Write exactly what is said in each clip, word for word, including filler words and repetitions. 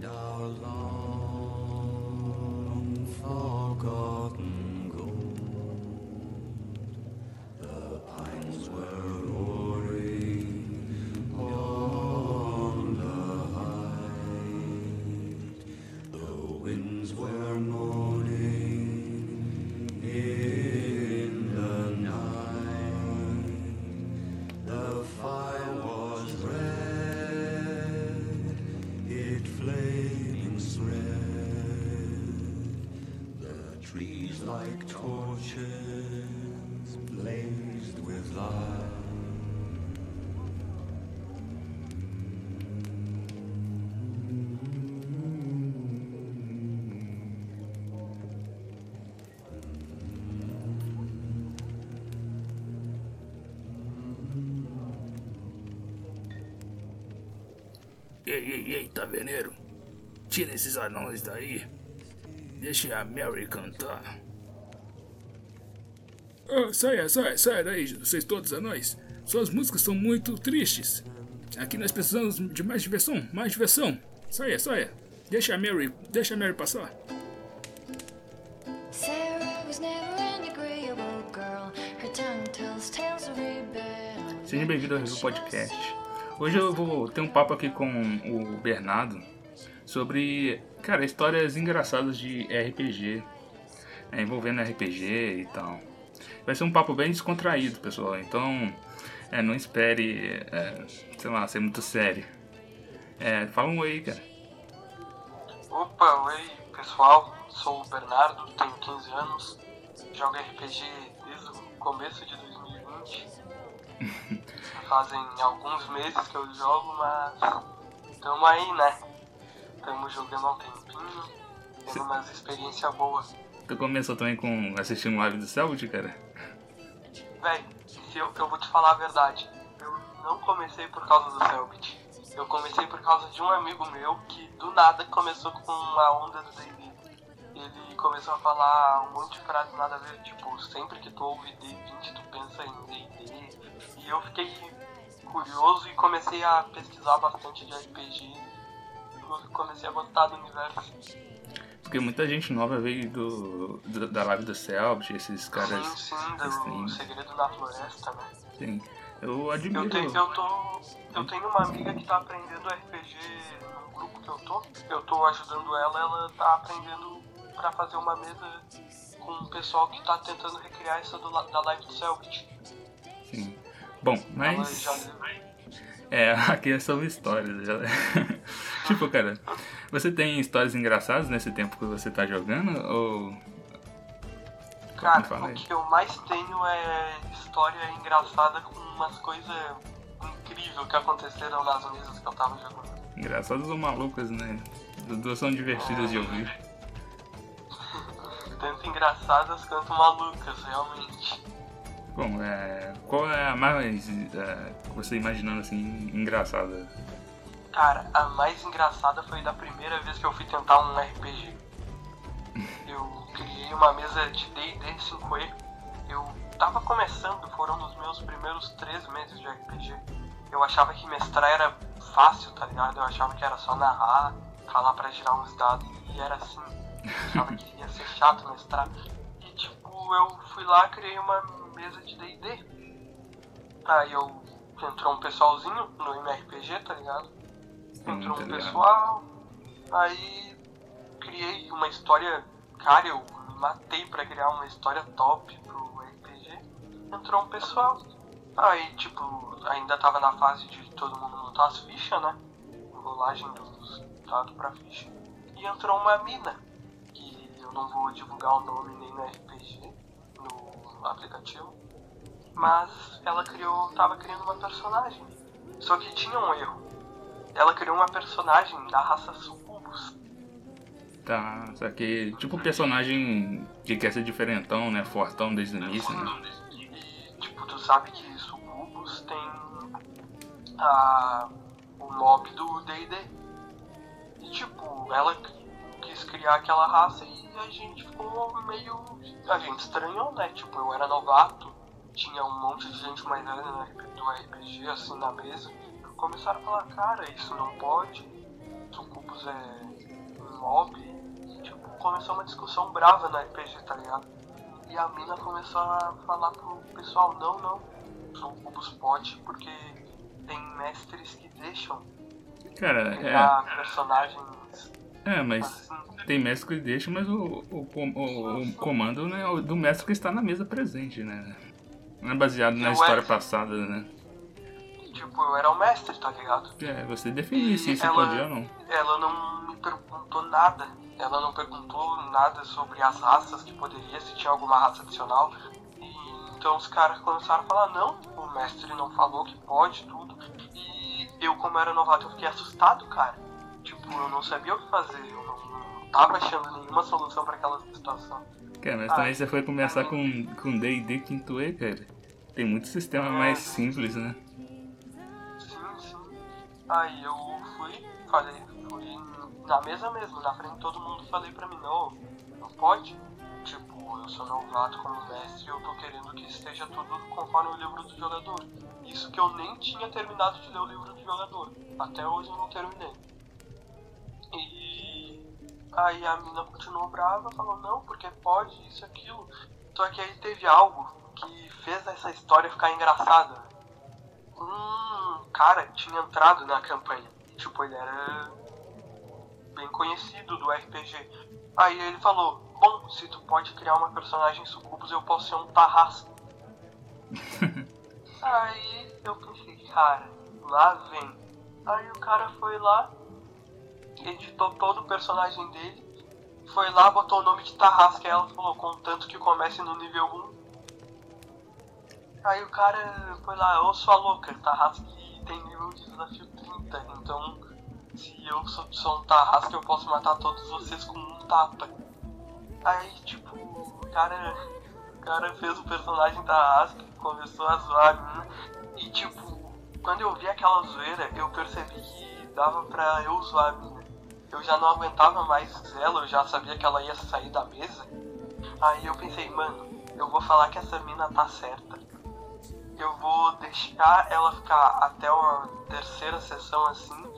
our long forgotten gold. The pines were roaring on the height. The winds were moaning in the night. The fire was red, it flaming spread. The trees like torches blazed with light. Ei, ei, ei, taverneiro, tira esses anões daí. Deixa a Mary cantar. Oh, saia, saia, saia daí, vocês todos anões. Suas músicas são muito tristes. Aqui nós precisamos de mais diversão, mais diversão. Saia, saia. Deixa a Mary, deixa a Mary passar. Sarah was never an agreeable girl. Her tongue tells tales of rebellion. Seja bem-vindo ao Review Podcast. Hoje eu vou ter um papo aqui com o Bernardo sobre, cara, histórias engraçadas de R P G, é, envolvendo R P G e tal. Vai ser um papo bem descontraído, pessoal, então é, não espere, é, sei lá, ser muito sério. É, fala um oi, cara. Opa, oi pessoal, sou o Bernardo, tenho quinze anos, jogo R P G desde o começo de dois mil e vinte. Fazem alguns meses que eu jogo, mas tamo aí, né? Tamo jogando há um tempinho, tendo umas experiências boas. Tu começou também com assistindo live do Selbit, cara? Véi, se eu, eu vou te falar a verdade, eu não comecei por causa do Selbit. Eu comecei por causa de um amigo meu que do nada começou com uma onda do D e D. Ele começou a falar um monte de frases nada a ver, tipo, sempre que tu ouve D vinte tu pensa em D e D. E eu fiquei curioso e comecei a pesquisar bastante de R P G. Comecei a gostar do universo. Porque muita gente nova veio do, do da live do Selbit, esses caras... Sim, sim, do assim, Segredo da Floresta, né? sim, eu admiro... Eu tenho, eu, tô, eu tenho uma amiga que tá aprendendo R P G no grupo que eu tô. Eu tô ajudando ela, ela tá aprendendo pra fazer uma mesa com o pessoal que tá tentando recriar essa do, da live do Selbit. Sim. Bom, mas... Ela já... É, aqui é sobre histórias. Já... tipo, cara, você tem histórias engraçadas nesse tempo que você tá jogando? Ou... Cara, o que eu mais tenho é história engraçada com umas coisas incríveis que aconteceram nas mesas que eu tava jogando. Engraçadas ou malucas, né? As duas são divertidas é... de ouvir. Tanto engraçadas quanto malucas, realmente. Bom, é... qual é a mais, é, você imaginando assim, engraçada? Cara, a mais engraçada foi da primeira vez que eu fui tentar um R P G. Eu criei uma mesa de D e D cinco E. Eu tava começando, foram nos meus primeiros três meses de R P G. Eu achava que mestrar era fácil, tá ligado? Eu achava que era só narrar, falar pra girar uns dados, e era assim. Eu achava que ia ser chato mestrar. E tipo, eu fui lá, criei uma mesa de D e D. Aí eu entrou um pessoalzinho no M R P G, tá ligado? Entrou um pessoal, aí criei uma história. Cara, eu me matei pra criar uma história top pro R P G. Entrou um pessoal, aí tipo, ainda tava na fase de todo mundo montar as fichas, né? Rolagem dos dados pra ficha. E entrou uma mina, que eu não vou divulgar o nome nem no R P G, no aplicativo. Mas ela criou, tava criando uma personagem. Só que tinha um erro. Ela criou uma personagem da raça Sucubus. Tá, só que tipo personagem que quer ser diferentão, né? Fortão desde o início, né? E tipo, tu sabe que Sucubus tem a, o mob do D e D. E tipo, ela quis criar aquela raça e a gente ficou meio... A gente estranhou, né? Tipo, eu era novato, tinha um monte de gente mais velha do R P G assim na mesa. Começaram a falar, cara, isso não pode, tu sucubus é um mob. E, tipo, começou uma discussão brava no R P G, tá ligado? E a mina começou a falar pro pessoal, não, não, sucubus pode, porque tem mestres que deixam Cara, criar personagens é. É, mas assim. tem mestre que deixa, mas o, o, com- o- o comando né, é o do mestre que está na mesa presente, né? Não é baseado na Eu história é- passada, né? Tipo, eu era o mestre, tá ligado? É, você definir se isso ela, podia ou não. ela não me perguntou nada. Ela não perguntou nada sobre as raças que poderia, se tinha alguma raça adicional. E, então os caras começaram a falar, não, o mestre não falou que pode, tudo. E eu, como era novato, eu fiquei assustado, cara. Tipo, eu não sabia o que fazer, eu não, não tava achando nenhuma solução pra aquela situação. Cara, mas Ah, também você foi começar com com D e D quinto E, cara. Tem muito sistema mais simples, né? Sim, sim. Aí eu fui, falei, fui na mesa mesmo, na frente de todo mundo, falei pra mim, não, não pode. Tipo, eu sou novato como mestre e eu tô querendo que esteja tudo conforme o livro do jogador. Isso que eu nem tinha terminado de ler o livro do jogador. Até hoje eu não terminei. E aí a mina continuou brava, falou, não, porque pode, isso e aquilo. Só que aí teve algo que fez essa história ficar engraçada. Um cara tinha entrado na campanha. Tipo, ele era bem conhecido do R P G. Aí ele falou, bom, se tu pode criar uma personagem sucubus, eu posso ser um tarrasque. Aí eu pensei, cara, lá vem. Aí o cara foi lá, editou todo o personagem dele, foi lá, botou o nome de tarrasque, aí ela falou, contanto que comece no nível um. Aí o cara foi lá, ô sua louca, tarrasque tem nível de desafio trinta, então se eu sou, sou um tarrasque eu posso matar todos vocês com um tapa. Aí tipo, o cara, o cara fez o personagem tarrasque, começou a zoar a mina, e tipo, quando eu vi aquela zoeira, eu percebi que dava pra eu zoar a mina. Eu já não aguentava mais ela, eu já sabia que ela ia sair da mesa. Aí eu pensei, mano, eu vou falar que essa mina tá certa. Eu vou deixar ela ficar até a terceira sessão assim,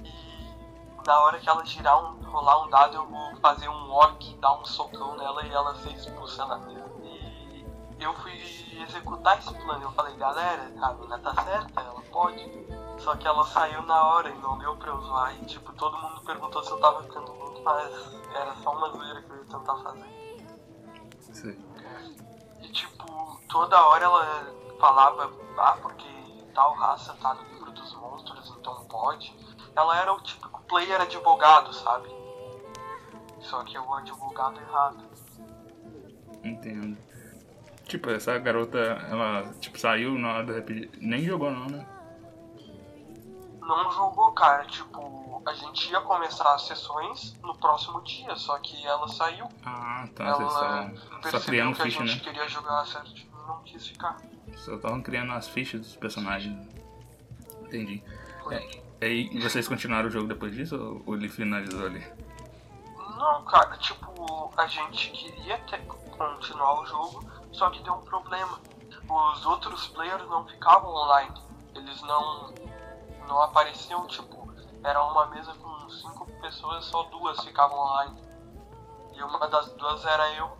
e na hora que ela girar um, rolar um dado, eu vou fazer um orc, dar um socão nela e ela ser expulsa da mesa. E eu fui executar esse plano, eu falei, galera, a mina tá certa, ela pode. Só que ela saiu na hora e não deu pra eu zoar, e tipo, todo mundo perguntou se eu tava ficando louco, mas era só uma zoeira que eu ia tentar fazer. Sim. E tipo, toda hora ela falava, ah, porque tal raça tá no livro dos monstros, então pode. Ela era o típico player advogado, sabe? Só que é o advogado errado. Entendo. Tipo, essa garota, ela tipo, saiu na hora do R P G. Nem jogou não, né? Não jogou, cara, tipo, a gente ia começar as sessões no próximo dia, só que ela saiu. Ah, tá. Ela Vocês estavam só percebeu criando que a ficha, gente né? queria jogar certinho e não quis ficar. Só estavam criando as fichas dos personagens. Entendi. Foi. É, e vocês continuaram o jogo depois disso ou- ou ele finalizou ali? Não, cara, tipo, a gente queria ter, continuar o jogo, só que deu um problema. Os outros players não ficavam online. Eles não, não apareciam, tipo, era uma mesa com cinco pessoas, só duas ficavam online. E uma das duas era eu.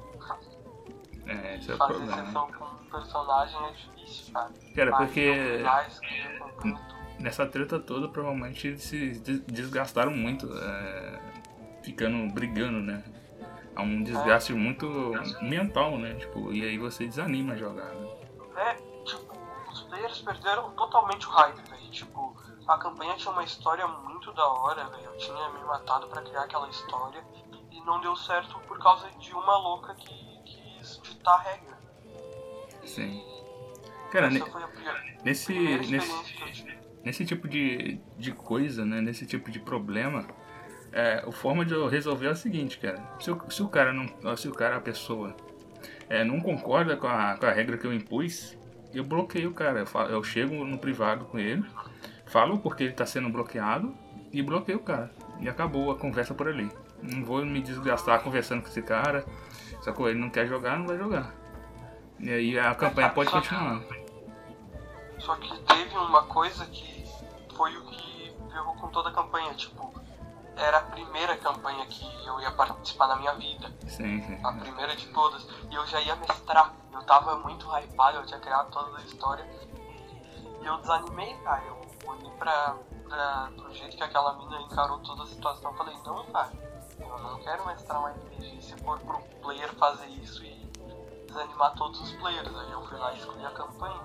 É, esse é o Fazer problema. sessão com um personagem é difícil, cara. Cara, Aí porque- eu fui lá, escrevi com tanto. Nessa treta toda, provavelmente eles se des- desgastaram muito, é, ficando brigando, né? Há um desgaste muito mental, né? Tipo, e aí você desanima a jogar, né? É, tipo, os players perderam totalmente o hype, velho. Tipo, a campanha tinha uma história muito da hora, velho. Eu tinha me matado pra criar aquela história e não deu certo por causa de uma louca que quis ditar a regra. Sim. Cara, Essa ne- foi a pior, nesse, primeira nesse, experiência que eu tive. nesse tipo de, de coisa, né? Nesse tipo de problema, é, a forma de eu resolver é o seguinte, cara. Se o, se o cara não. Se o cara, a pessoa, é, não concorda com a, com a regra que eu impus, eu bloqueio o cara. Eu, falo- eu chego no privado com ele, falo porque ele tá sendo bloqueado e bloqueio o cara. E acabou a conversa por ali. Não vou me desgastar conversando com esse cara. Sacou? Ele não quer jogar, não vai jogar. E aí a campanha pode Só que- continuar. Só que teve uma coisa que foi o que ferrou com toda a campanha, tipo, era a primeira campanha que eu ia participar na minha vida. Sim, sim. A primeira de todas. E eu já ia mestrar. Eu tava muito hypado, eu tinha criado toda a história. E eu desanimei, cara. Eu olhei pra, pra, pro jeito que aquela mina encarou toda a situação. Eu falei, não, cara, eu não quero mestrar um R P G se for pro player fazer isso e desanimar todos os players. Aí eu fui lá e escolhi a campanha.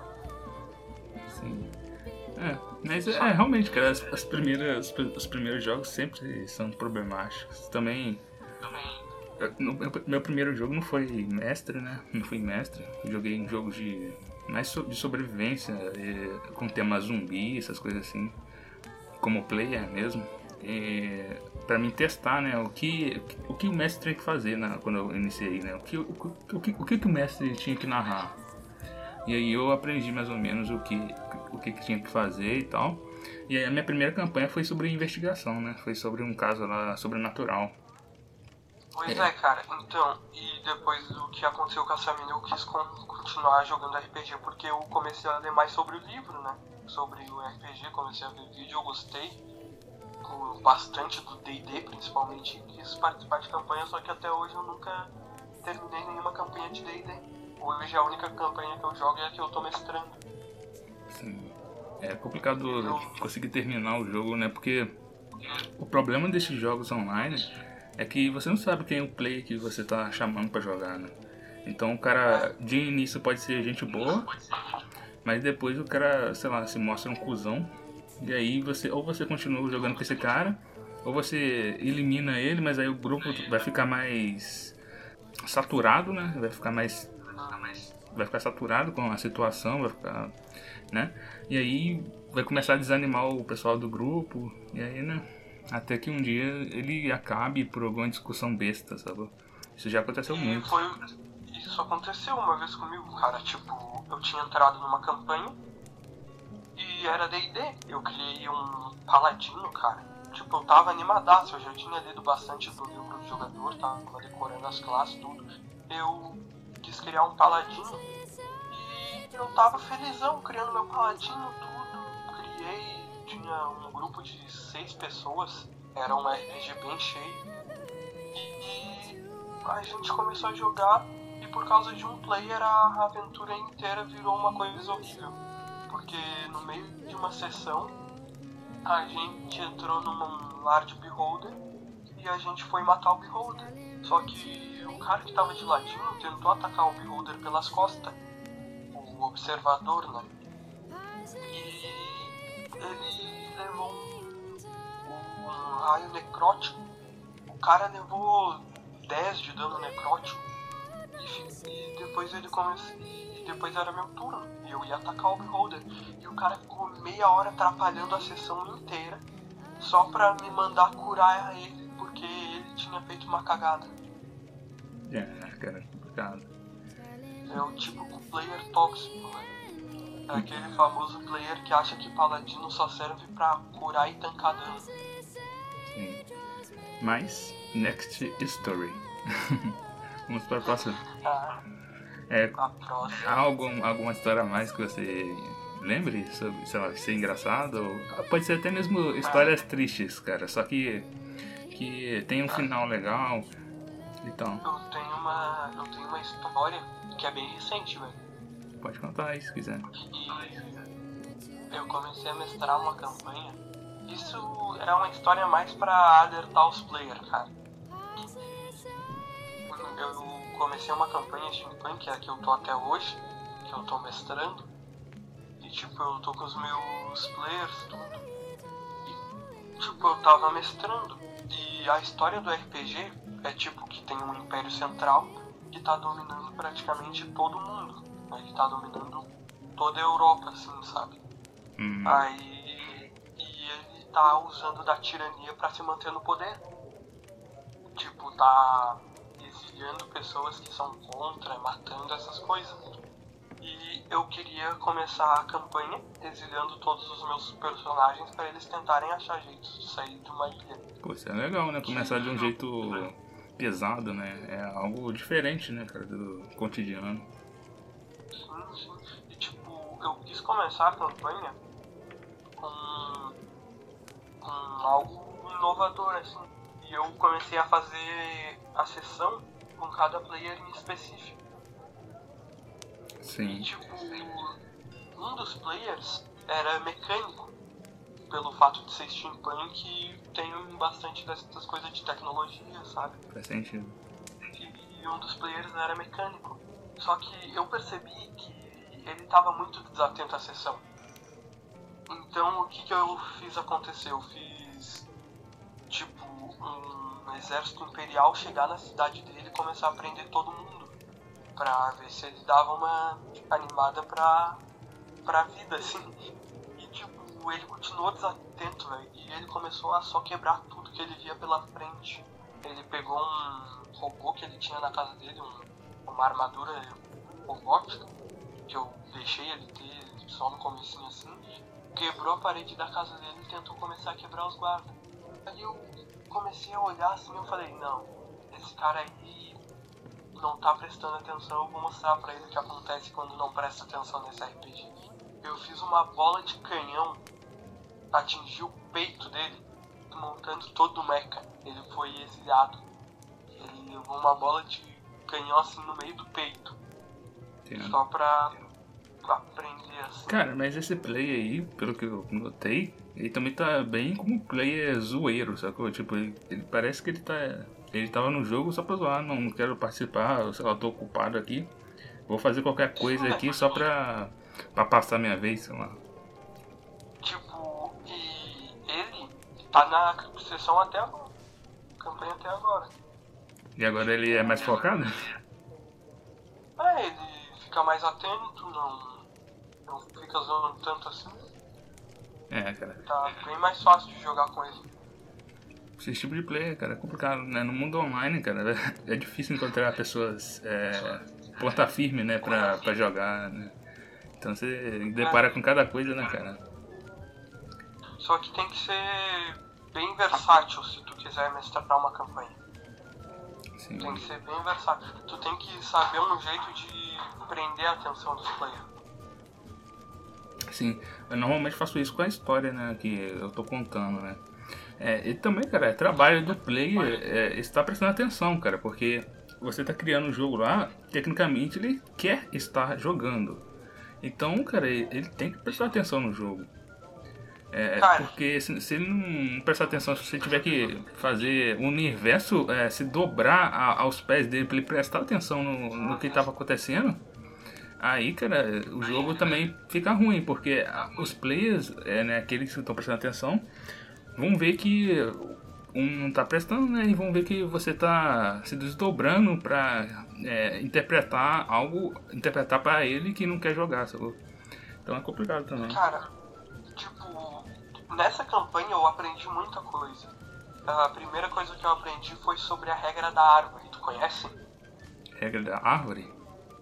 Sim. É, mas é, realmente, cara, as, as primeiras, os primeiros jogos sempre são problemáticos. Também. No, meu, meu primeiro jogo não foi mestre, né? Não fui mestre. Eu joguei um jogo de. mais so, de sobrevivência, e, com tema zumbi, essas coisas assim. Como player mesmo. E, pra mim testar, né? O que o, que o mestre tinha que fazer, né, quando eu iniciei, né? O que o, o, que, o que o mestre tinha que narrar. E aí eu aprendi mais ou menos o que, o que, que tinha que fazer e tal. E aí a minha primeira campanha foi sobre investigação, né? Foi sobre um caso lá sobrenatural. Pois É. é, cara, então, e depois do que aconteceu com essa mina, eu quis con- continuar jogando R P G, porque eu comecei a ler mais sobre o livro, né? Sobre o R P G, comecei a ver vídeo, eu gostei o- bastante do D e D, principalmente, e quis participar de campanha, só que até hoje eu nunca terminei nenhuma campanha de D e D. Hoje a única campanha que eu jogo é a que eu tô mestrando. Assim, é complicado conseguir terminar o jogo, né? Porque o problema desses jogos online é que você não sabe quem é o player que você tá chamando pra jogar, né? Então o cara de início pode ser gente boa, mas depois o cara, sei lá, se mostra um cuzão. E aí você, ou você continua jogando com esse cara, ou você elimina ele, mas aí o grupo vai ficar mais saturado, né? Vai ficar mais, vai ficar saturado com a situação, vai ficar, né? E aí vai começar a desanimar o pessoal do grupo, e aí, né? Até que um dia ele acabe por alguma discussão besta, sabe? Isso já aconteceu E muito. foi. Isso aconteceu uma vez comigo, cara. Tipo, eu tinha entrado numa campanha e era D e D. Eu criei um paladino, cara. Tipo, eu tava animadaço, eu já tinha lido bastante do livro do jogador, tava decorando as classes, tudo. Eu quis criar um paladino e eu tava felizão criando meu paladino, tudo. Criei, tinha um grupo de seis pessoas, era um R P G bem cheio. E a gente começou a jogar e por causa de um player a aventura inteira virou uma coisa horrível. Porque no meio de uma sessão a gente entrou num lar de beholder e a gente foi matar o beholder. Só que o cara que tava de ladinho tentou atacar o beholder pelas costas, o observador, né? E ele levou um, um raio necrótico. O cara levou dez de dano necrótico e, e depois ele começou. E depois era meu turno e eu ia atacar o beholder. E o cara ficou meia hora atrapalhando a sessão inteira só pra me mandar curar ele porque ele tinha feito uma cagada. É, cara, complicado. É o típico player tóxico, né? É aquele famoso player que acha que paladino só serve pra curar e tancar dano. Sim. Mas, next story. Vamos para a próxima. Ah, É, a próxima. há algum, alguma história a mais que você lembre sobre, sei lá, ser engraçado? Ou pode ser até mesmo histórias tristes, cara. Só que, que tem um final legal. Então, Eu tenho uma. Eu tenho uma história que é bem recente, velho. pode contar aí se quiser. E eu comecei a mestrar uma campanha. Isso era uma história mais pra alertar os players, cara. Eu comecei uma campanha steampunk, que é a que eu tô até hoje, que eu tô mestrando. E tipo, eu tô com os meus players, tudo. E tipo, eu tava mestrando. E a história do R P G é tipo que tem um império central que tá dominando praticamente todo mundo. Né? Que tá dominando toda a Europa, assim, sabe? Hum, Aí. E ele tá usando da tirania pra se manter no poder. Tipo, tá exiliando pessoas que são contra, matando essas coisas. E eu queria começar a campanha exiliando todos os meus personagens pra eles tentarem achar jeitos de sair de uma ilha. pô, isso é legal, né? Começar de um jeito pesado, né? É algo diferente, né, cara, do cotidiano. Sim, sim. E tipo, eu quis começar a campanha com, com algo inovador, assim. E eu comecei a fazer a sessão com cada player em específico. Sim. E tipo, um dos players era mecânico, pelo fato de ser steampunk e tem bastante dessas coisas de tecnologia, sabe? Faz sentido. E um dos players era mecânico. Só que eu percebi que ele estava muito desatento à sessão. Então o que, que eu fiz acontecer? Eu fiz tipo um exército imperial chegar na cidade dele e começar a prender todo mundo. Pra ver se ele dava uma animada pra, pra vida, assim. E tipo, ele continuou desatento, velho. E ele começou a só quebrar tudo que ele via pela frente. Ele pegou um robô que ele tinha na casa dele, um, uma armadura robótica, que eu deixei ele ter só no comecinho assim. Quebrou a parede da casa dele e tentou começar a quebrar os guardas. Aí eu comecei a olhar assim e eu falei, não, esse cara aí não tá prestando atenção, eu vou mostrar pra ele o que acontece quando não presta atenção nesse R P G. Eu fiz uma bola de canhão, atingiu o peito dele, montando todo o mecha. Ele foi exilado. Ele levou uma bola de canhão assim no meio do peito. Entendo. Só pra aprender assim. Cara, mas esse play aí, pelo que eu notei, ele também tá bem como um player zoeiro, sacou? Tipo, ele, ele parece que ele tá. Ele tava no jogo só pra zoar, não, não quero participar, sei lá, tô ocupado aqui. Vou fazer qualquer coisa aqui só pra, pra passar minha vez, sei lá. Tipo, e ele tá na sessão até agora. Campanha até agora. E agora ele é mais focado? É, ele fica mais atento, não, não fica zoando tanto assim. É, cara. Tá bem mais fácil de jogar com ele. Esse tipo de play, cara, é complicado, né? No mundo online, cara, é difícil encontrar pessoas é, ponta firme, né, pra, pra jogar, né? Então você depara com cada coisa, né, cara? Só que tem que ser bem versátil se tu quiser mestrar uma campanha. Sim. Tem que ser bem versátil. Tu tem que saber um jeito de prender a atenção dos players. Sim, eu normalmente faço isso com a história, né, que eu tô contando, né? É, e também, cara, é trabalho do player é, estar prestando atenção, cara, porque você tá criando um jogo lá, tecnicamente ele quer estar jogando. Então, cara, ele, ele tem que prestar atenção no jogo. É, Cara. porque se, se ele não prestar atenção, se você tiver que fazer o universo é, se dobrar a, aos pés dele pra ele prestar atenção no, no que estava acontecendo, aí, cara, o jogo também fica ruim, porque os players, é, né, aqueles que estão prestando atenção, vão ver que um não tá prestando, né, e vão ver que você tá se desdobrando pra é, interpretar algo, interpretar pra ele que não quer jogar, sabe? Então é complicado também. Cara, tipo, nessa campanha eu aprendi muita coisa. A primeira coisa que eu aprendi foi sobre a regra da árvore, tu conhece? Regra da árvore?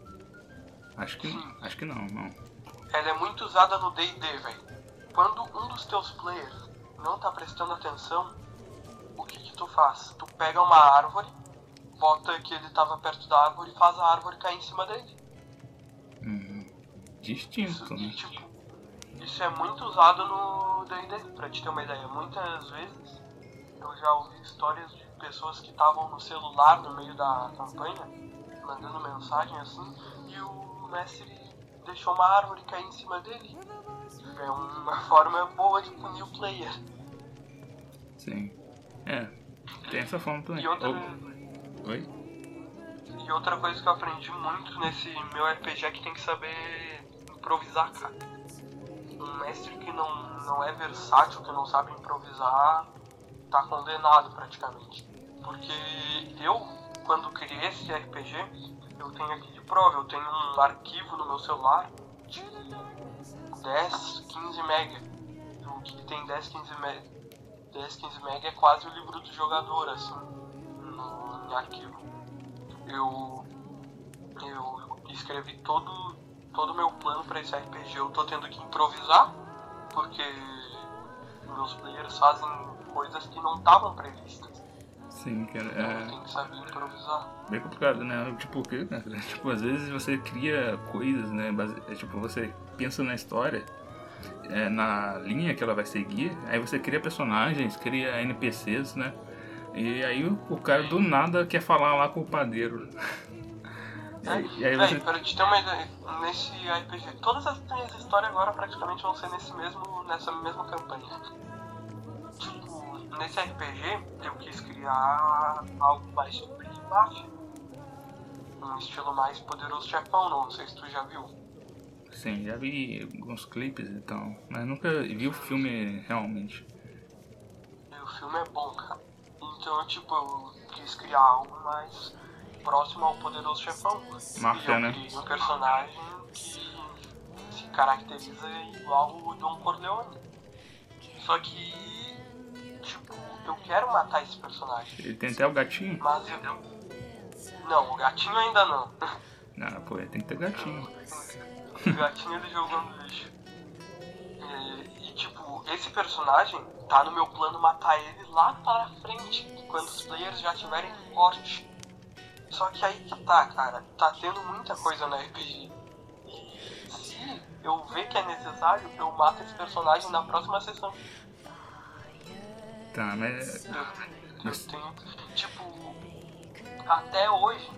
Acho que, acho que não, não. Ela é muito usada no D e D, velho. Quando um dos teus players não tá prestando atenção, o que que tu faz? Tu pega uma árvore, bota que ele tava perto da árvore e faz a árvore cair em cima dele. Hum, distinto, Isso, né? e, tipo, isso é muito usado no D e D, pra te ter uma ideia. Muitas vezes eu já ouvi histórias de pessoas que estavam no celular no meio da campanha, mandando mensagem assim, e o mestre deixou uma árvore cair em cima dele. É uma forma boa de punir o player. Sim. É, tem essa forma também. E outra, Oh. Oi? e outra coisa que eu aprendi muito nesse meu R P G é que tem que saber improvisar, cara. Um mestre que não, não é versátil, que não sabe improvisar, tá condenado praticamente. Porque eu, quando criei esse R P G, eu tenho aqui de prova, eu tenho um arquivo no meu celular de dez, quinze mega. O que tem dez, quinze mega, dez, quinze mega é quase o livro do jogador, assim, no, em arquivo. Eu, eu escrevi todo todo o meu plano para esse R P G. Eu tô tendo que improvisar, porque meus players fazem coisas que não estavam previstas. Sim, cara, Então eu é tenho que saber improvisar. bem complicado, né? Tipo, o quê, cara? Tipo, às vezes você cria coisas, né? Base... é, tipo, você pensa na história é, na linha que ela vai seguir. Aí você cria personagens, cria N P Cs, né? E aí o, o cara do nada quer falar lá com o padeiro. E aí, e aí Véi, você... pra te ter uma ideia, nesse R P G, todas as minhas histórias agora praticamente vão ser nesse mesmo, nessa mesma campanha. Tipo, nesse R P G eu quis criar algo mais sobre máfia. Um estilo mais poderoso chefão, não sei se tu já viu. Sim, já vi alguns clipes e tal, mas nunca vi o filme realmente. E o filme é bom, cara. Então, tipo, eu quis criar algo mais próximo ao poderoso chefão. Máfia, e eu né? criei um personagem que se caracteriza igual o Don Corleone. Só que, tipo, eu quero matar esse personagem. Ele tem até o gatinho? Mas eu... Não, o gatinho ainda não. Ah, pô, tem que ter gatinho. O gatinho ele jogando lixo. E, e, tipo, esse personagem tá no meu plano matar ele lá para frente, quando os players já tiverem forte. Só que aí que tá, cara, tá tendo muita coisa no R P G. E se eu ver que é necessário, eu mato esse personagem na próxima sessão. Tá, mas... Eu, eu tenho, tipo, até hoje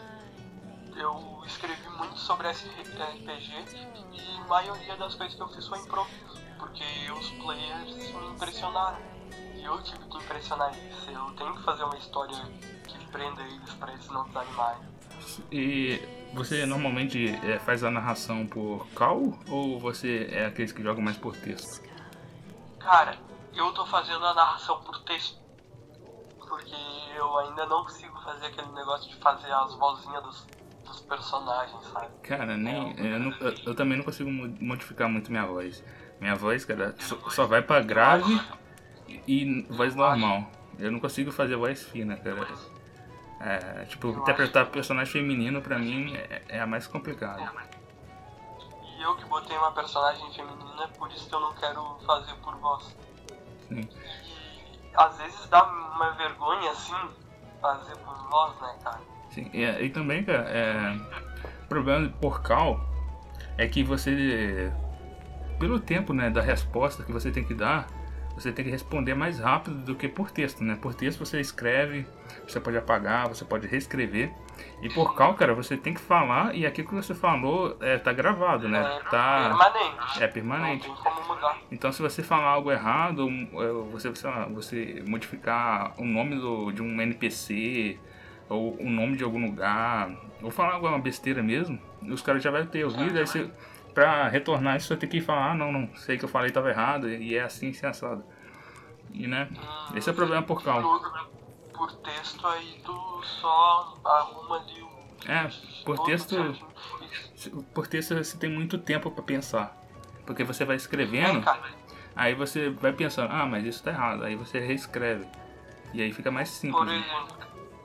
eu escrevi muito sobre esse R P G e a maioria das coisas que eu fiz foi improviso, porque os players me impressionaram e eu tive que impressionar eles. Eu tenho que fazer uma história que prenda eles pra eles não desanimarem. E você normalmente é, faz a narração por call ou você é aqueles que jogam mais por texto? Cara, eu tô fazendo a narração por texto, porque eu ainda não consigo fazer aquele negócio de fazer as vozinhas dos, dos personagens, sabe? Cara, nem eu, não- eu- eu também não consigo mo- modificar muito minha voz. Minha voz, cara, só, só vai pra grave e voz normal. Eu não consigo fazer voz fina, cara. É, tipo, interpretar personagem feminino pra mim é, é a mais complicada. E eu que botei uma personagem feminina, por isso que eu não quero fazer por voz. Sim. E às vezes dá uma vergonha assim, fazer por voz, né, cara? Sim, e, e também, cara, é, o problema de por call é que você, pelo tempo, né, da resposta que você tem que dar, você tem que responder mais rápido do que por texto, né? Por texto você escreve, você pode apagar, você pode reescrever. E por call, cara, você tem que falar e aquilo que você falou é, tá gravado, né? É Tá, permanente. é permanente. Não tem como mudar. Então, se você falar algo errado, um, é, você, sei lá, você modificar o nome do, de um N P C ou o nome de algum lugar, ou falar alguma besteira mesmo, os caras já vão ter ouvido, aí você, pra retornar isso, você tem que falar, ah, não, não, sei que eu falei tava errado, e é assim, assim, assado. E, né, esse é o problema por call. Por, por texto aí tu só arruma ali o... É, por todo texto, certinho. por texto você tem muito tempo pra pensar, porque você vai É, escrevendo, cara, aí você vai pensando, ah, mas isso tá errado, aí você reescreve, e aí fica mais simples. por né? exemplo,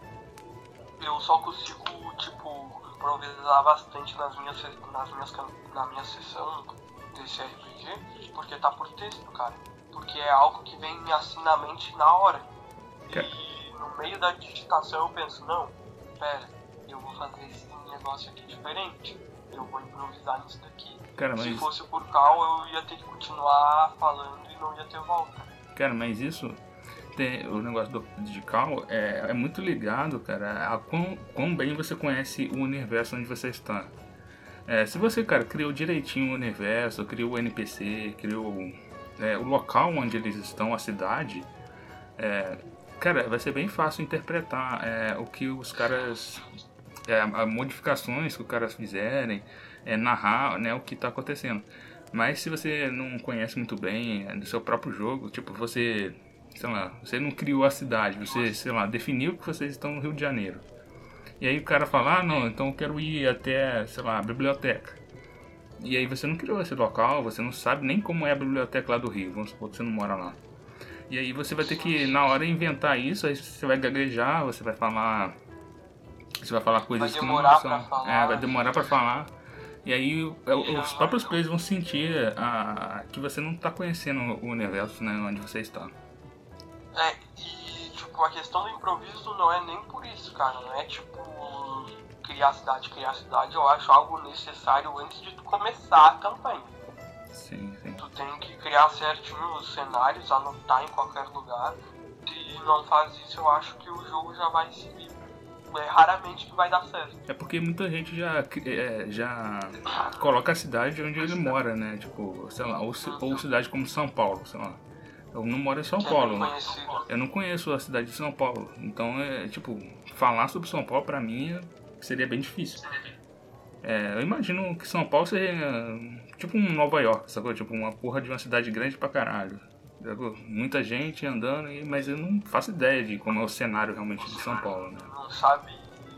eu só consigo, tipo, improvisar bastante nas minhas, se- nas minhas, cam- na minha sessão desse R P G, porque tá por texto, cara. Porque é algo que vem assim na mente na hora. E no meio da digitação eu penso, não, pera, eu vou fazer esse negócio aqui diferente. Eu vou improvisar nisso daqui. Cara, Se mas, fosse por call, eu ia ter que continuar falando e não ia ter volta. cara, mas isso, tem, o negócio do digital é, é muito ligado, cara, a quão, quão bem você conhece o universo onde você está. É, se você, cara, criou direitinho o universo, criou o N P C, criou é, o local onde eles estão, a cidade, é, cara, vai ser bem fácil interpretar é, o que os caras, é, as modificações que os caras fizerem, é, narrar, né, o que está acontecendo. Mas se você não conhece muito bem é, do seu próprio jogo, tipo, você, sei lá, você não criou a cidade, você, sei lá, definiu que vocês estão no Rio de Janeiro. E aí o cara fala, ah, não, então eu quero ir até, sei lá, a biblioteca. E aí você não criou esse local, você não sabe nem como é a biblioteca lá do Rio, vamos supor que você não mora lá. E aí você vai ter que, na hora, inventar isso, aí você vai gaguejar, você vai falar... Você vai falar coisas Vai que não demorar são... pra falar. É, vai demorar pra falar. E aí o- os próprios players vão sentir a, que você não tá conhecendo o universo, né, onde você está. É, e tipo, a questão do improviso não é nem por isso, cara. Não é tipo criar cidade, criar cidade, eu acho algo necessário antes de tu começar a campanha. Sim, sim. Tu tem que criar certinho os cenários, anotar em qualquer lugar. Se não faz isso, eu acho que o jogo já vai seguir. É raramente que vai dar certo. É porque muita gente já, é, já coloca a cidade onde ele mora, né? Tipo, sei lá, ou, ou cidade como São Paulo, sei lá. Eu não moro em São Que Paulo, é né? conhecido. Eu não conheço a cidade de São Paulo. Então, é tipo, falar sobre São Paulo pra mim seria bem difícil. É, eu imagino que São Paulo seria tipo um Nova York, sacou? Tipo, uma porra de uma cidade grande pra caralho. Sacou? Muita gente andando, mas eu não faço ideia de como é o cenário realmente de São Paulo, né? Não sabe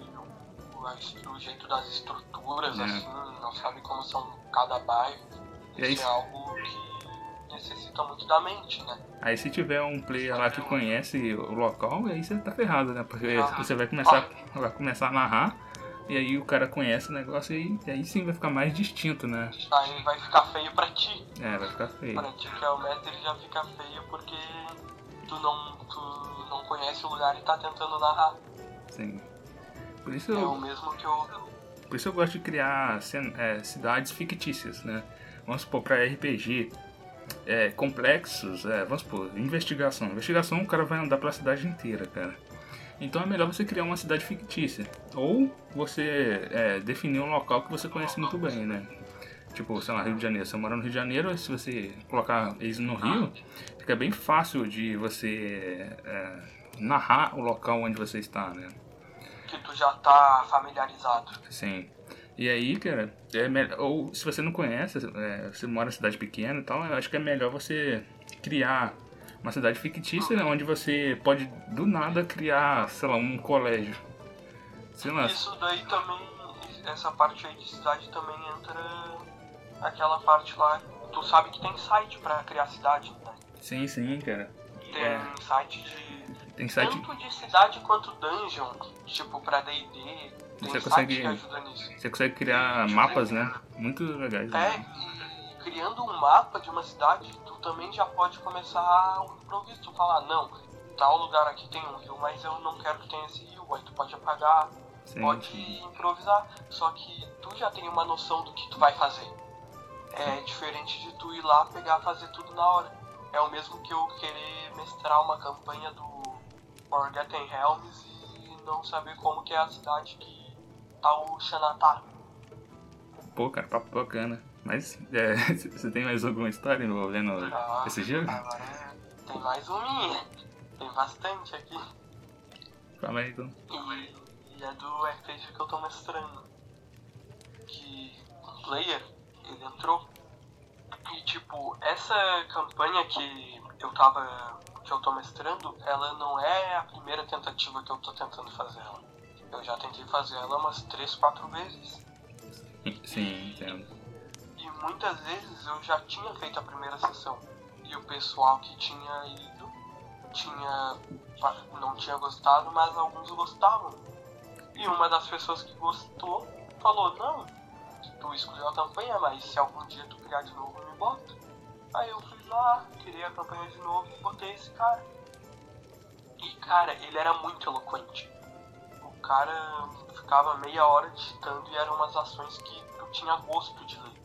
o, o jeito das estruturas, É. assim, não sabe como são cada bairro. E aí, Isso é algo que necessita muito da mente, né? aí se tiver um player lá que conhece o local, aí você tá ferrado, né? Porque Ah. você vai começar, vai começar a narrar, e aí o cara conhece o negócio e, e aí sim vai ficar mais distinto, né? Aí vai ficar feio pra ti. É, vai ficar feio. Pra ti que é o mestre já fica feio porque tu não, tu não conhece o lugar e tá tentando narrar. Sim. Por isso É o eu, mesmo que eu. por isso eu gosto de criar cen- é, cidades fictícias, né? Vamos supor, pra R P G é, complexos, é, vamos supor, investigação. Investigação o cara vai andar pela cidade inteira, cara. Então é melhor você criar uma cidade fictícia. Ou você é, definir um local que você conhece muito bem, né? Tipo, sei lá, Rio de Janeiro. Você mora no Rio de Janeiro, se você colocar eles no Rio, fica bem fácil de você é, narrar o local onde você está, né? Que tu já tá familiarizado. Sim. E aí, cara, é melhor, ou se você não conhece, é, você mora em cidade pequena e tal, eu acho que é melhor você criar uma cidade fictícia, né, onde você pode do nada criar, sei lá, um colégio. Sei lá. Isso daí também, essa parte aí de cidade também entra aquela parte lá. Tu sabe que tem site pra criar cidade, né? Sim, sim, cara. Tem É. site de. Tem site. Tanto de cidade quanto dungeon, tipo pra D e D. Tem Você site consegue- que ajuda nisso. Você consegue criar mapas, né? Muito legais. É, Né? e criando um mapa de uma cidade, tu também já pode começar um improviso. Tu falar, não, tal lugar aqui tem um rio, mas eu não quero que tenha esse rio. Aí tu pode apagar, Sim. pode improvisar. Só que tu já tem uma noção do que tu vai fazer. É diferente de tu ir lá pegar fazer tudo na hora. É o mesmo que eu querer mestrar uma campanha do Forgotten Realms e não saber como que é a cidade que tá o Xanatar. Pô, cara, papo bacana. Mas, é, você tem mais alguma história envolvendo Ah, esse jogo? Agora é- tem mais uma minha. Tem bastante aqui. Fala aí, então. E, e é do R P G que eu tô mestrando. Que um player, ele entrou. E tipo, essa campanha que eu tava. que eu tô mestrando, ela não é a primeira tentativa que eu tô tentando fazer ela. Eu já tentei fazer ela umas três, quatro vezes. Sim, entendo. E muitas vezes eu já tinha feito a primeira sessão. E o pessoal que tinha ido tinha. não tinha gostado, mas alguns gostavam. E uma das pessoas que gostou falou, não, tu escolheu a campanha, mas se algum dia tu criar de novo, me bota. Aí eu fui lá, criei a campanha de novo e botei esse cara. E cara, ele era muito eloquente. O cara ficava meia hora digitando e eram umas ações que eu tinha gosto de ler.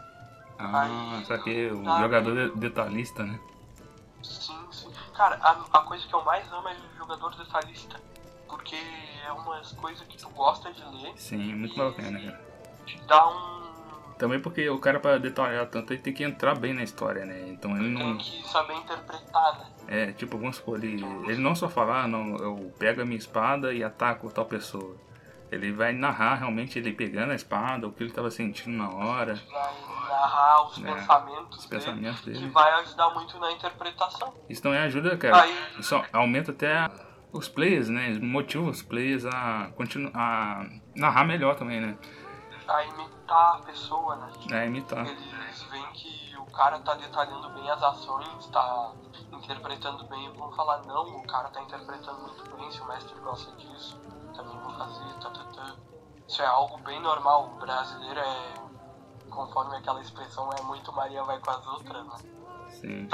Ah, só que o Tá. jogador de- detalhista, né? Sim, sim. Cara, a, a coisa que eu mais amo é o jogador detalhista. Porque é umas coisas que tu gosta de ler Sim, muito bacana, cara. te dá um. Também porque o cara, pra detalhar tanto, ele tem que entrar bem na história, né? Então ele Tem não. que saber interpretar, né? É, tipo, vamos supor, ele, ele não só falar, ah, não, eu pego a minha espada e ataco tal pessoa. Ele vai narrar realmente ele pegando a espada, o que ele tava sentindo na hora. Vai narrar os É, pensamentos, os pensamentos dele, dele. que vai ajudar muito na interpretação. Isso também ajuda, cara. Aí- Isso aumenta até os players, né? Motiva os players a continuar a narrar melhor também, né? A imitar a pessoa, né? É, imitar. Eles veem que o cara tá detalhando bem as ações, tá interpretando bem, e vão falar, não, o cara tá interpretando muito bem, se o mestre gosta disso, também vou fazer, tá, tá, tá. Isso é algo bem normal, o brasileiro é, conforme aquela expressão, é muito Maria vai com as outras, né? Sim.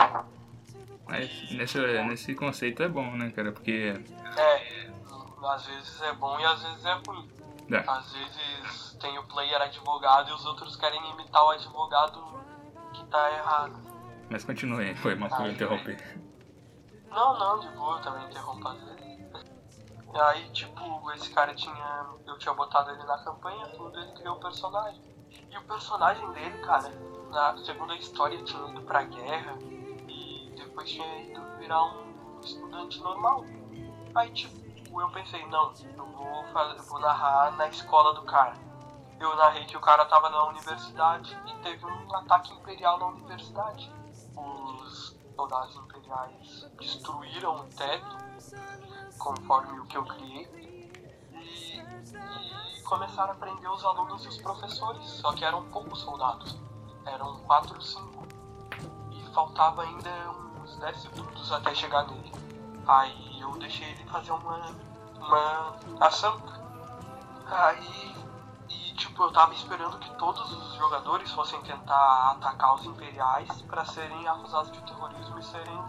Mas nesse, nesse conceito é bom, né, cara? Porque. É, às vezes é bom e às vezes é ruim. É, Às vezes tem o player advogado e os outros querem imitar o advogado que tá errado. Mas continue, foi mal que eu Aí, interromper. Não, não, de boa, eu também interrompo às vezes. E aí, tipo, esse cara tinha. Eu tinha botado ele na campanha, tudo, ele criou o personagem. E o personagem dele, cara, na segunda história tinha ido pra guerra e depois tinha ido virar um estudante normal. Aí, tipo, eu pensei, não, eu vou, fazer, eu vou narrar na escola do cara. Eu narrei que o cara tava na universidade e teve um ataque imperial na universidade. Os soldados imperiais destruíram o teto, conforme o que eu criei, e, e começaram a prender os alunos e os professores, só que eram poucos soldados, eram quatro ou cinco, e faltava ainda uns dez segundos até chegar nele. Aí eu deixei ele fazer uma, uma ação, aí, e tipo, eu tava esperando que todos os jogadores fossem tentar atacar os imperiais para serem acusados de terrorismo e serem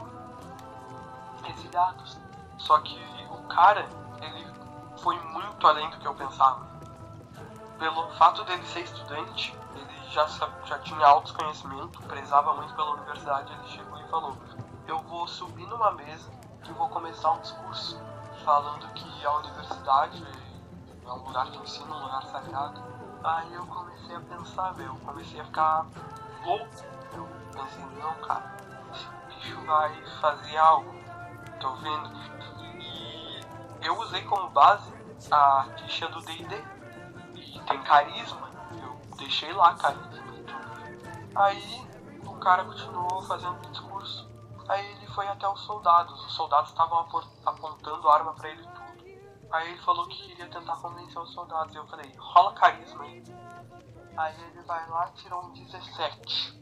exiliados. Só que o cara, ele foi muito além do que eu pensava. Pelo fato dele ser estudante, ele já, já tinha altos conhecimentos, prezava muito pela universidade, ele chegou e falou: eu vou subir numa mesa e vou começar um discurso falando que a universidade é um lugar de ensino, um lugar sagrado. Aí eu comecei a pensar, velho, eu comecei a ficar louco. Eu pensei, não, cara, esse bicho vai fazer algo, tô vendo. E eu usei como base a ficha do D e D, e tem carisma, eu deixei lá carisma e tudo. Aí o cara continuou fazendo o discurso, aí ele foi até os soldados, os soldados estavam apontando arma pra ele e tudo. Aí ele falou que queria tentar convencer os soldados, e eu falei, rola carisma aí. Aí ele vai lá e tirou um dezessete.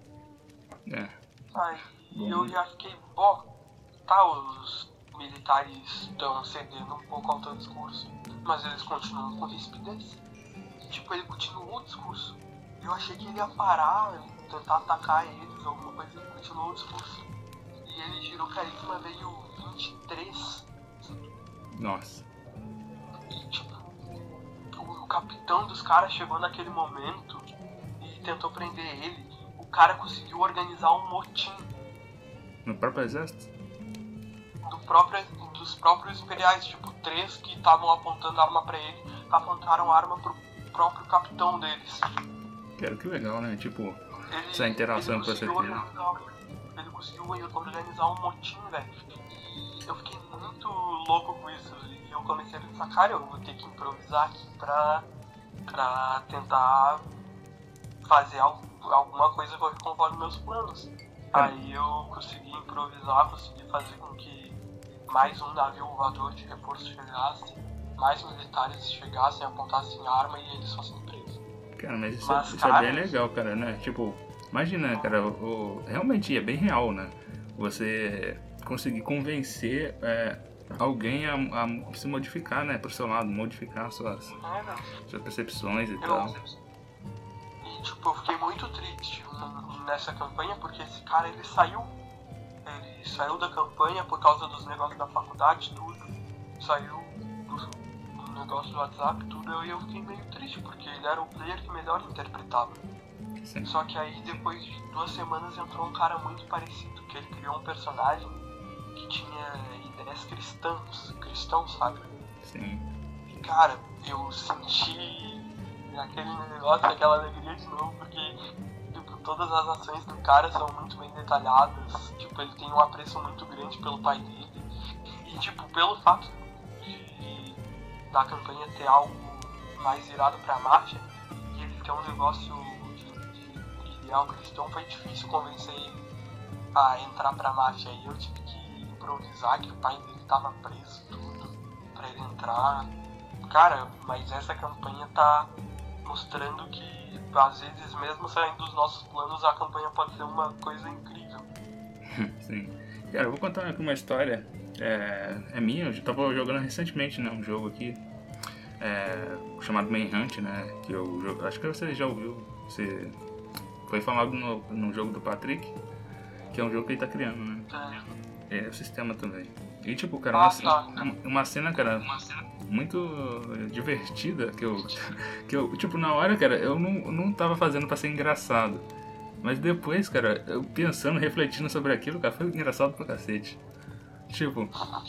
É. Aí eu já fiquei, ó, tá, os militares estão cedendo um pouco ao teu discurso, mas eles continuam com rispidez. Tipo, ele continuou o discurso. Eu achei que ele ia parar, tentar atacar eles, alguma coisa, ele continuou o discurso. E ele girou carisma, veio vinte e três. Nossa. E tipo, o, o capitão dos caras chegou naquele momento e tentou prender ele. O cara conseguiu organizar um motim No próprio exército? do próprio, dos próprios imperiais, tipo, três que estavam apontando arma pra ele, apontaram arma pro próprio capitão deles. Cara, que legal, né? Tipo, Ele, essa interação ele que você conseguiu teve. organizar- Ele conseguiu organizar um motim, velho. E eu fiquei muito louco com isso. E eu comecei a pensar, cara, eu vou ter que improvisar aqui pra, pra tentar fazer algo, alguma coisa conforme meus planos. Aí eu consegui improvisar, consegui fazer com que mais um navio voador de reforço chegasse, mais militares chegassem, apontassem arma e eles fossem presos. Cara, mas isso, Mas, é, isso cara, é bem legal, cara, né? Tipo, imagina, cara, o, o- realmente é bem real, né? Você conseguir convencer é, alguém a, a se modificar, né? Pro seu lado, modificar suas, É, velho. suas percepções e Eu, tal. e tipo, eu fiquei muito triste n- nessa campanha porque esse cara ele saiu. Ele saiu da campanha por causa dos negócios da faculdade, tudo. Saiu do, do negócio do WhatsApp, tudo. E eu fiquei meio triste porque ele era o player que melhor interpretava. Sim, Só que aí depois de duas semanas entrou um cara muito parecido, que ele criou um personagem que tinha ideias cristãs, cristãos, sabe? sim. E cara, eu senti aquele negócio, aquela alegria de novo, porque tipo, todas as ações do cara são muito bem detalhadas, tipo, ele tem um apreço muito grande pelo pai dele. E tipo, pelo fato de da campanha ter algo mais virado pra máfia, e ele ter um negócio de, de ideal cristão, foi difícil convencer ele a entrar pra máfia. E eu tive que improvisar que o pai dele tava preso, tudo, pra ele entrar. Cara, mas essa campanha tá mostrando que às vezes mesmo saindo dos nossos planos a campanha pode ser uma coisa incrível. Sim. Cara, eu vou contar aqui uma história. É, é minha, eu tava jogando recentemente, né? Um jogo aqui é, chamado Manhunt, né? Que eu jo- acho que você já ouviu. Você foi falado no, no jogo do Patrick, que é um jogo que ele tá criando, né? É, É o sistema também. E tipo, cara, Ah, uma, tá. uma- uma cena, cara, muito divertida que eu, que eu, tipo, na hora, cara, eu não, não tava fazendo pra ser engraçado. Mas depois, cara, eu pensando, refletindo sobre aquilo, cara, foi engraçado pra cacete. Tipo,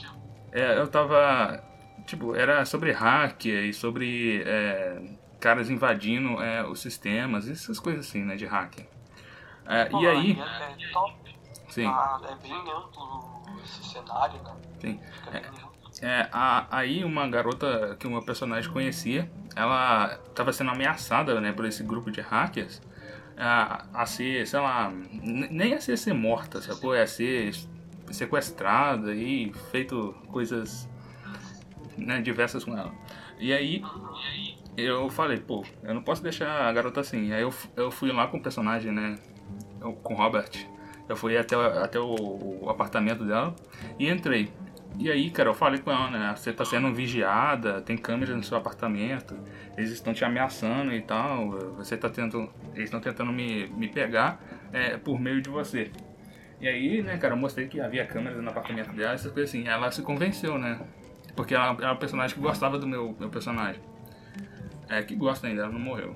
é, eu tava... Tipo, era sobre hacker e sobre é, caras invadindo é, os sistemas, essas coisas assim, né, de hacker. É, Pô, e aí... É, é top. Sim. Ah, é bem amplo esse cenário, né? Sim. Fica bem amplo. É, a, aí uma garota que uma personagem conhecia, ela estava sendo ameaçada, né, por esse grupo de hackers a, a ser, sei lá, n- nem a ser, ser morta, sacou? É a ser sequestrada e feito coisas, né, diversas com ela. E aí eu falei, pô, eu não posso deixar a garota assim. Aí eu, f- eu fui lá com o personagem, né, eu- com o Robert. Eu fui até, o- até o, o apartamento dela e entrei. E aí, cara, eu falei com ela, né? Você tá sendo vigiada, tem câmeras no seu apartamento, eles estão te ameaçando e tal, você tá tentando. Eles estão tentando me, me pegar é, por meio de você. E aí, né, cara, eu mostrei que havia câmeras no apartamento dela, essas coisas assim. Ela se convenceu, né? Porque ela era uma personagem que gostava do meu, meu personagem. É, que gosta ainda, ela não morreu.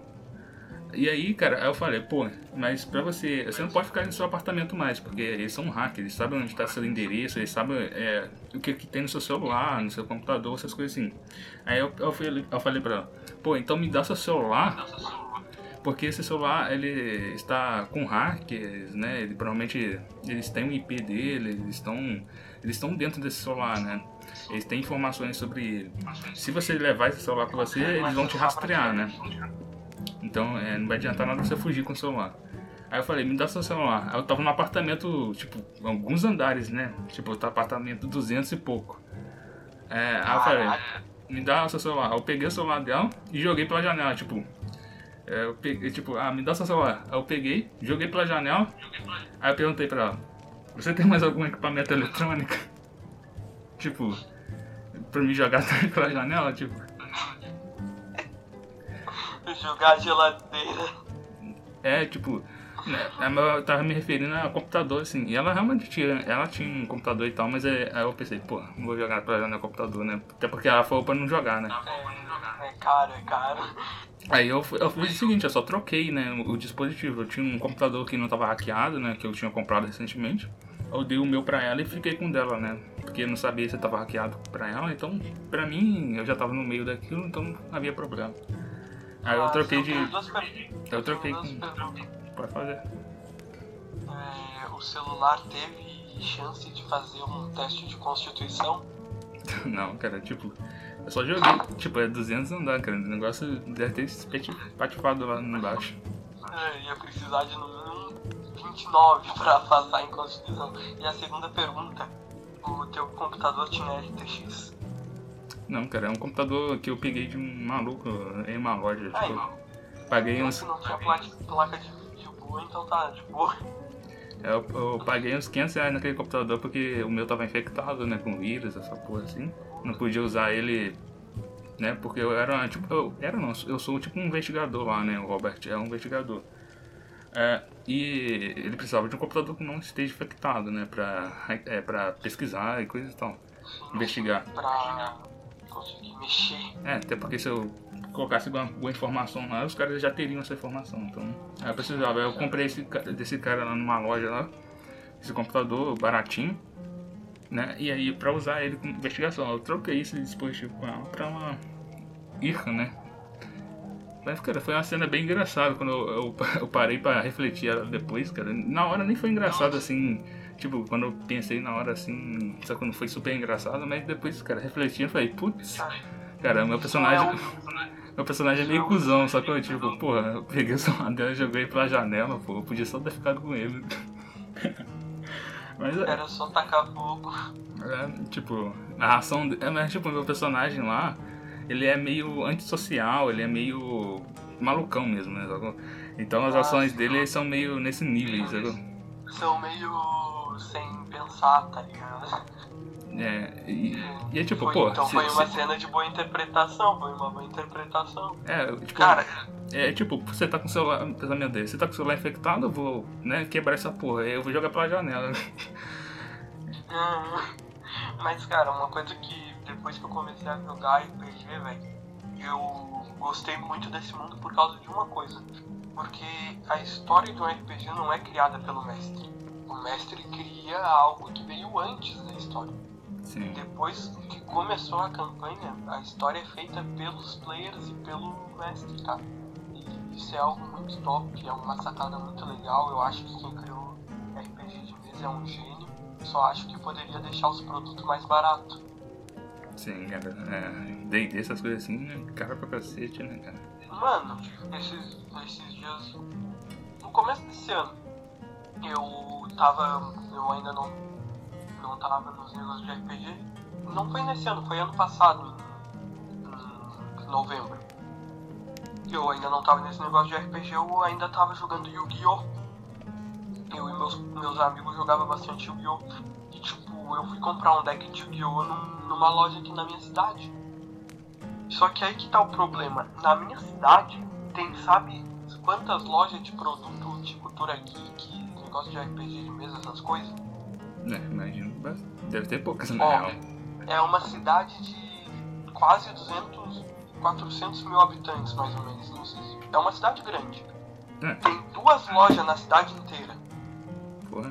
E aí, cara, aí eu falei, pô, mas pra você, você não pode ficar no seu apartamento mais, porque eles são hackers, eles sabem onde está seu endereço, eles sabem é, o que, que tem no seu celular, no seu computador, essas coisas assim. Aí eu, eu, falei, eu falei pra ela, pô, então me dá seu celular, porque esse celular, ele está com hackers, né, ele, provavelmente eles têm o I P dele, eles estão, eles estão dentro desse celular, né. Eles têm informações sobre, se você levar esse celular com você, eles vão te rastrear, né. Então é, não vai adiantar nada você fugir com o celular. Aí eu falei, me dá seu celular. Aí eu tava num apartamento, tipo, alguns andares, né? Tipo, tá apartamento duzentos e pouco. É, aí eu falei, me dá o seu celular. Aí eu peguei o celular dela e joguei pela janela, tipo. é, Eu peguei, tipo, ah, me dá seu celular. Aí eu peguei, joguei pela janela. Aí eu perguntei pra ela, você tem mais algum equipamento eletrônico? Tipo, pra me jogar também pela janela, tipo. Jogar a geladeira. É, tipo, né, eu tava me referindo a computador, assim, e ela realmente tinha, ela tinha um computador e tal, mas é, aí eu pensei, pô, não vou jogar pra ela no computador, né, até porque ela falou pra não jogar, né. É, é caro, é caro. Aí eu, fui- eu fiz o seguinte, eu só troquei, né, o, o dispositivo, eu tinha um computador que não tava hackeado, né, que eu tinha comprado recentemente, eu dei o meu pra ela e fiquei com o dela, né, porque eu não sabia se tava hackeado pra ela, então, pra mim, eu já tava no meio daquilo, então não havia problema. Aí eu troquei de... Duas perguntas. Eu troquei Duas com... perguntas. Pode fazer. É, o celular teve chance de fazer um teste de constituição? Não, cara, tipo, eu só joguei, tipo, é duzentos andar, cara, o negócio deve ter espeti- patifado lá embaixo. É, ia precisar de no mínimo vinte e nove pra passar em constituição. E a segunda pergunta, o teu computador tinha R T X? Não, cara, é um computador que eu peguei de um maluco em uma loja, Aí, tipo, paguei então uns, se não tinha placa, placa de vídeo boa, então tá de boa. eu, eu paguei uns quinhentos reais naquele computador porque o meu tava infectado, né, com vírus, essa porra assim, não podia usar ele, né, porque eu era, tipo, eu era não, eu sou tipo um investigador lá, né, o Robert é um investigador. É, e ele precisava de um computador que não esteja infectado, né, pra, é, pra pesquisar e coisa e tal, investigar. Pra conseguir mexer. É, até porque se eu colocasse alguma, alguma informação lá, os caras já teriam essa informação, então aí eu precisava. Eu comprei esse, ca- desse cara lá numa loja lá, esse computador baratinho, né, e aí pra usar ele com investigação, eu troquei esse dispositivo com ela pra uma Irca, né. Mas, cara, foi uma cena bem engraçada quando eu, eu, eu parei pra refletir ela depois, cara. Na hora nem foi engraçado assim, tipo, quando eu pensei na hora assim, só que não foi super engraçado, mas depois, cara, refletindo, eu falei, putz, cara, meu personagem. Meu personagem é meio cuzão, só que eu, tipo, porra, eu peguei o celular dela e joguei pela janela, pô, eu podia só ter ficado com ele. Mas é. Era só tacar fogo. É, tipo, a ação. É, mas, tipo, meu personagem lá, ele é meio antissocial, ele é meio malucão mesmo, né? Sacou? Então as ações dele são meio nesse nível, sacou? São meio sem pensar, tá ligado? É, e, e é tipo, Foi- pô. então se- foi uma se- cena de boa interpretação, foi uma boa interpretação. É, tipo, Cara, é tipo, você tá com o celular. Pensamento dele, você tá com o celular infectado, eu vou, né, quebrar essa porra, aí eu vou jogar pela janela. hum, mas cara, uma coisa que depois que eu comecei a jogar R P G, velho, eu gostei muito desse mundo por causa de uma coisa. Porque a história de um R P G não é criada pelo mestre. O mestre cria algo que veio antes da história. Sim. Depois que começou a campanha, a história é feita pelos players e pelo mestre, tá? E isso é algo muito top, é uma sacada muito legal. Eu acho que quem criou R P G de mesa é um gênio. Só acho que poderia deixar os produtos mais baratos. Sim, cara. É, D e D, essas coisas assim, é caro pra cacete, né, cara? Mano, esses, esses dias, no começo desse ano, eu tava, eu ainda não, não tava nos negócios de R P G. Não foi nesse ano, foi ano passado, em, em novembro. Eu ainda não tava nesse negócio de R P G, eu ainda tava jogando Yu-Gi-Oh! Eu e meus, meus amigos jogavam bastante Yu-Gi-Oh! E tipo, eu fui comprar um deck de Yu-Gi-Oh! Num, numa loja aqui na minha cidade. Só que aí que tá o problema. Na minha cidade tem, sabe, quantas lojas de produto de cultura geek, negócio de R P G de mesa, essas coisas? É, imagino. mas Deve ter poucas, na Ó, real. é uma cidade de quase duzentos, quatrocentos mil habitantes, mais ou menos. Não sei se... É uma cidade grande. É, Tem duas lojas na cidade inteira. porra.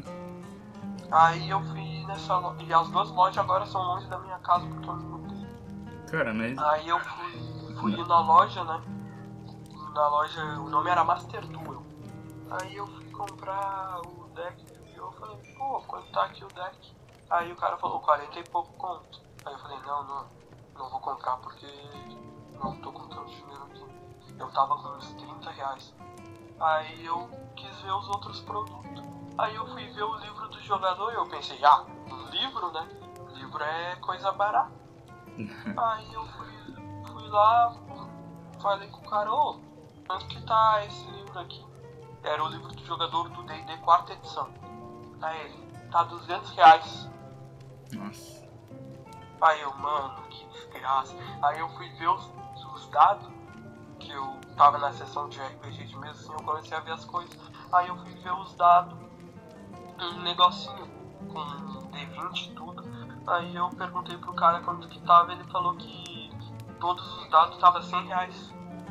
Aí eu fui nessa loja. E as duas lojas agora são longe da minha casa porque eu me mudei. Cara, mas. Aí eu fui, fui na loja, né? Na loja, o nome era Master Duel. Aí eu fui comprar o deck de Yu-Gi-Oh! Eu falei, pô, quanto tá aqui o deck? Aí o cara falou, quarenta e pouco conto. Aí eu falei, não, não, não vou comprar porque não tô com tanto dinheiro aqui. Eu tava com uns trinta reais. Aí eu quis ver os outros produtos. Aí eu fui ver o livro do jogador e eu pensei, ah, um livro, né? Livro é coisa barata. Aí eu fui, fui lá, falei com o cara, ô, quanto que tá esse livro aqui? Era o livro do jogador do D e D quarta edição. Aí ele, tá duzentos reais. Nossa. Aí eu, mano, que desgraça. Aí eu fui ver os, os dados, que eu tava na sessão de R P G de mesa, assim, eu comecei a ver as coisas. Aí eu fui ver os dados, um negocinho com D vinte e tudo. Aí eu perguntei pro cara quanto que tava, ele falou que todos os dados tava cem reais.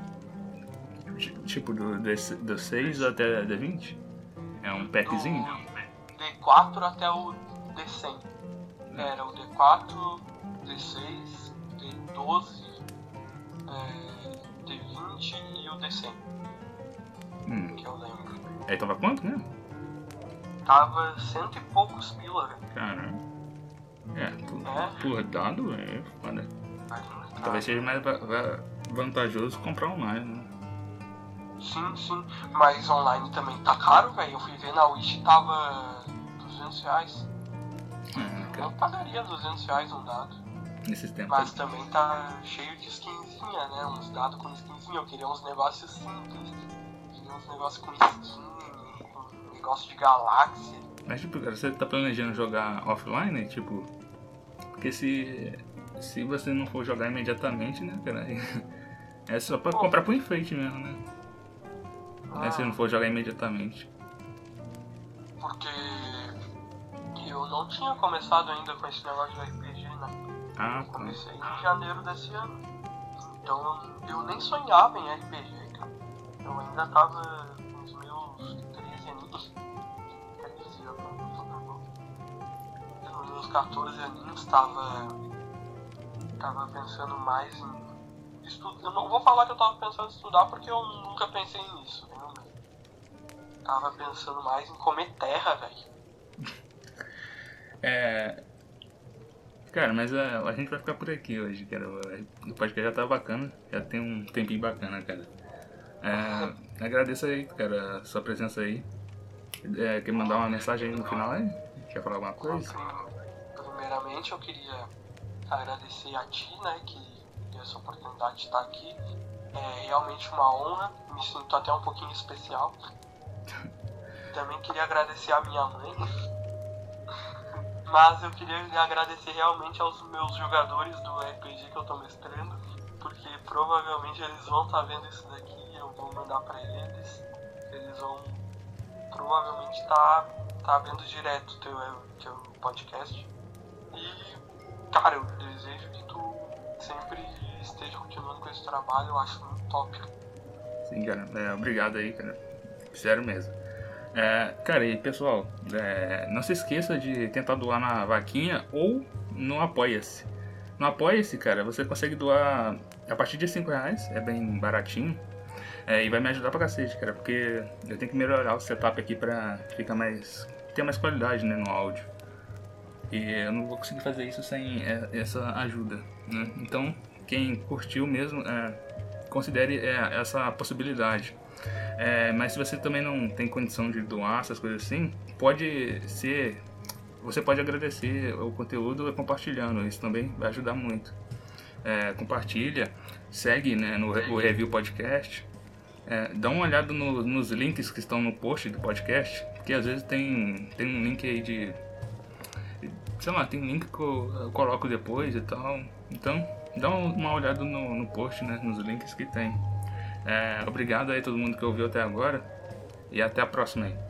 Tipo, do, do, do seis até D vinte? É um packzinho? Do D quatro até o D cem. Era o D quatro, D seis, D doze, é, D vinte e o D cem. Hum. Que eu lembro. Aí tava quanto mesmo? Tava cento e poucos pila, velho. Caramba. É, por, É? por dado é foda. Ainda tá. Talvez seja mais va- va- vantajoso comprar online, né? Sim, sim. Mas online também tá caro, velho. Eu fui ver na Wish, tava duzentos reais. É, Eu pagaria duzentos reais um dado. nesses tempos. Mas também tá cheio de skinzinha, né? Uns dados com skinzinha. Eu queria uns negócios simples. Queria uns negócios com skin, com negócio de galáxia. Mas tipo, cara, você tá planejando jogar offline, tipo... Porque se... Se você não for jogar imediatamente, né, cara? É só pra comprar pro enfeite mesmo, né? Ah, Se não for jogar imediatamente. Porque eu não tinha começado ainda com esse negócio de R P G, né? Ah, Eu tá. comecei em janeiro desse ano. Então eu nem sonhava em R P G, cara. Eu ainda tava nos meus treze aninhos. treze, eu não tô louco. Nos meus quatorze aninhos tava. Tava pensando mais em estudar. Eu não vou falar que eu tava pensando em estudar porque eu nunca pensei nisso, né? Tava pensando mais em comer terra, velho. É... Cara, mas a, a gente vai ficar por aqui hoje, cara. O podcast já tá bacana, já tem um tempinho bacana, cara. É, agradeço aí, cara, a sua presença aí. É, quer mandar uma mensagem aí no final aí? Quer falar alguma coisa? Primeiramente eu queria agradecer a ti, né, que deu essa oportunidade de estar aqui. É realmente uma honra, me sinto até um pouquinho especial. Também queria agradecer a minha mãe. Mas eu queria agradecer realmente aos meus jogadores do R P G que eu tô mestrando, porque provavelmente eles vão estar vendo isso daqui, eu vou mandar pra eles, eles vão provavelmente estar tá, tá vendo direto o teu, teu podcast. E, cara, eu desejo que tu sempre esteja continuando com esse trabalho, eu acho muito top. Sim, cara. É, obrigado aí, cara. Sério mesmo. É, cara, e pessoal, é, não se esqueça de tentar doar na vaquinha ou no Apoia-se. No Apoia-se, cara, você consegue doar a partir de cinco reais, é bem baratinho. É, e vai me ajudar pra cacete, cara, porque eu tenho que melhorar o setup aqui pra ficar mais... ter mais qualidade, né, no áudio. E eu não vou conseguir fazer isso sem essa ajuda, né? Então, quem curtiu mesmo, é, considere é, essa possibilidade. É, mas se você também não tem condição de doar essas coisas assim, pode ser... Você pode agradecer o conteúdo compartilhando, isso também vai ajudar muito. É, compartilha, segue, né, no o Review Podcast. É, dá uma olhada no, nos links que estão no post do podcast, porque às vezes tem, tem um link aí de... sei lá, tem um link que eu, eu coloco depois e tal. Então, dá uma olhada no, no post, né, nos links que tem. É, obrigado aí a todo mundo que ouviu até agora e até a próxima aí.